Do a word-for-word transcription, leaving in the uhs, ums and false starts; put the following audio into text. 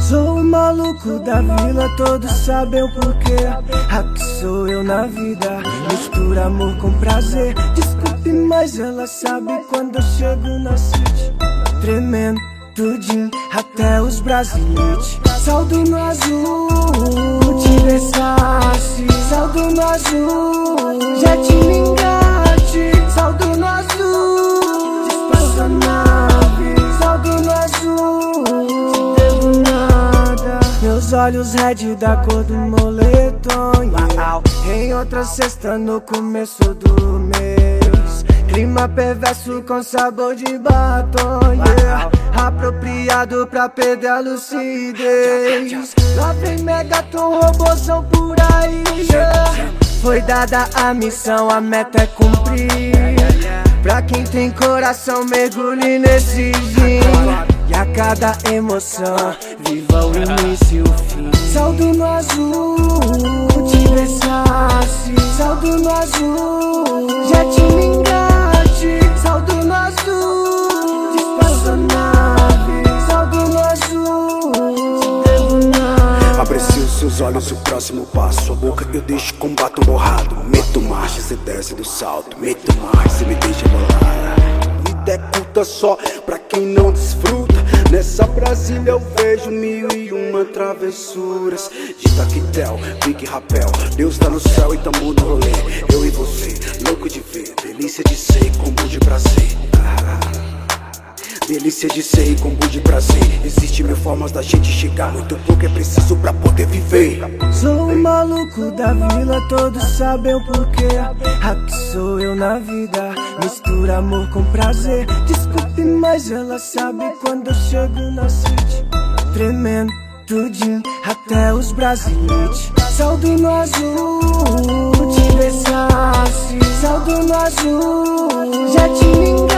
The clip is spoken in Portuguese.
Sou o maluco da vila, todos sabem o porquê. Aqui sou eu na vida, mistura amor com prazer. Desculpe, mas ela sabe quando eu chego na city. Tremendo, tudinho, até os brasileiros. Saldo no azul, de Versace. Saldo no azul, jet engate. Saldo no azul, espaçonave. Saldo no azul, te devo nada. Meus olhos red da cor do moletom, yeah. Em outra sexta no começo do mês. Clima perverso com sabor de batom, yeah. Apropriado pra perder a lucidez. Lá vem Megaton, robôzão por aí, yeah. Foi dada a missão, a meta é cumprir. Pra quem tem coração, mergulhe nesse gin. E a cada emoção, viva o início e o fim. Saldo no azul, de Versace. Saldo no azul, jet engate. Saldo no azul, de espaçonave. Saldo no azul, te devo nada. Aprecio seus olhos e o próximo passo. A boca eu deixo com batom borrado. Meto marcha, cê desce do salto. Meto mais, cê me deixa bolar. Vida é curta só pra quem não desfruta. Nessa Brasília eu vejo mil e uma travessuras. De taquetel, pique rapel. Deus tá no céu e tamo no rolê. Eu e você, louco de ver. Delícia de ser, combo de prazer. ah. Delícia de ser e combo de prazer. Existem mil formas da gente chegar. Muito pouco é preciso pra poder viver. Sou o maluco da vila, todos sabem o porquê. Aqui sou eu na vida, mistura amor com prazer. Desculpe, mas ela sabe quando eu chego na city. Tremendo, tudinho, até os brasileiros. Saldo no azul, de Versace. Saldo no azul, jet engate.